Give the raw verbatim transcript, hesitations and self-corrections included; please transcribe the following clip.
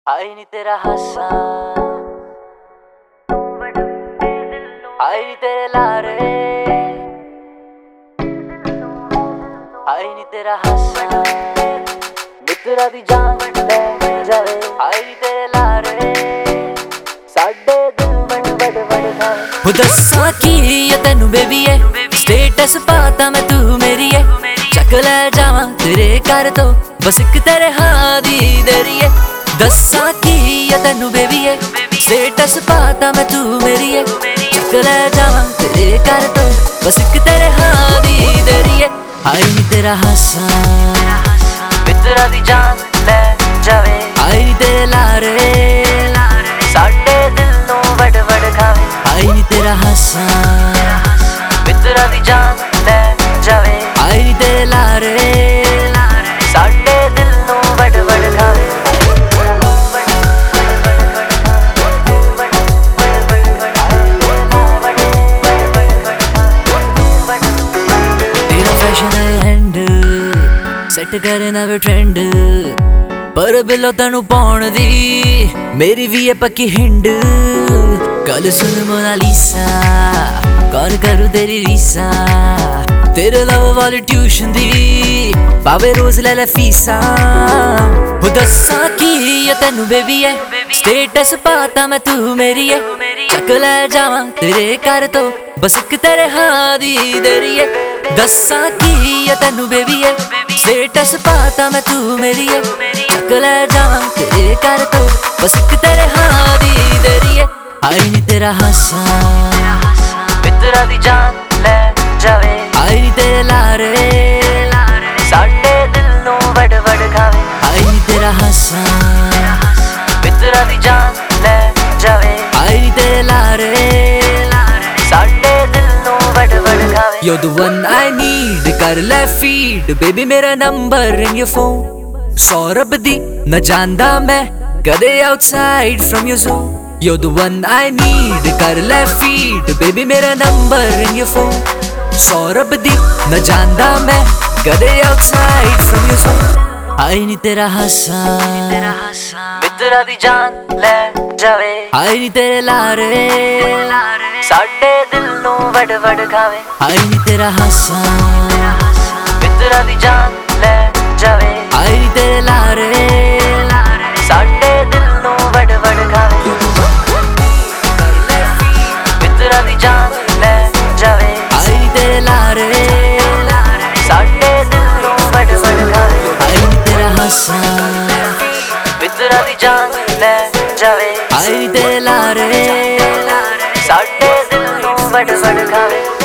आई नी तेरा हासा, आई नी तेरे लारे, आई नी तेरा हासा मित्रा दी जान ले जावे। आई नी तेरे लारे साडे दिल मन वड वड खावे। हो दस्सां की है तैनू बेबी है, स्टेटस पाता मैं तू मेरी है। चक ले जावां तेरे घर तो बस एक तेरे हाँ दी देरी है। दस्सां की है तैनू बेबी है, स्टेटस पाता मैं तू मेरी है। चक ले जावां तेरे घर तो बस एक तेरे हाँ दी देरी है। आई नी तेरा हासा मित्रा दी जान ले जावे। आई नी तेरे लारे साडे दिल नू वड वड खावे। आई नी तेरा हासा मित्रा दी जान ले जावे। आई नी तेरे लारे साडे दिल नू वड वड खावे। सैट करे नवे ट्रेंड पर बिलो तेनू पाउण दी मेरी भी है पक्की हिंड। गल सुन मोनालिसा कौन करूं तेरी रीसा, तेरे लव वाली ट्यूशन दी पावे रोज ले ले फीसा। हो दस्सां की है तैनू बेबी है, स्टेटस पाता मैं तू मेरी है। चक ले जावां तेरे घर तो बस एक तेरे हाँ दी देरी है। दस्सां की है तैनू बेबी है, स्टेटस पाता मैं तू मेरी है। चक ले जावां तेरे घर तो बस एक तेरे हाँ दी देरी है। आई नी तेरा हासा मित्रा दी जान ले जावे। आई नी तेरे लारे साडे दिल नू वड वड खावे। आई नी तेरा हासा मित्रा दी जान ले जावे। आई नी तेरे लारे साडे दिल नू वड वड खावे। You're the one I need, कर ले feed baby मेरा number in your phone। Saurabh दी न जानदा मैं कदे outside from your zone। You're the one I need, कर ले feed baby मेरा number in your phone। Saurabh दी न जानदा मैं कदे outside from your zone। आई नी तेरा हासा मित्रा दी जान ले जावे। आई नी तेरे लारे साडे दिल नू वड वड खावे। आई नी तेरा हासा मित्रा दी जान ले जावे। आई नी तेरे लारे साडे दिल नू वड वड खावे। मित्रा दी जान ले जावे। आई नी तेरे लारे साडे दिल नू वड वड खावे। आई नी तेरा हासा मित्रा दी जान ले जावे। आई नी तेरे लारे साडे दिल नू वड वड खावे।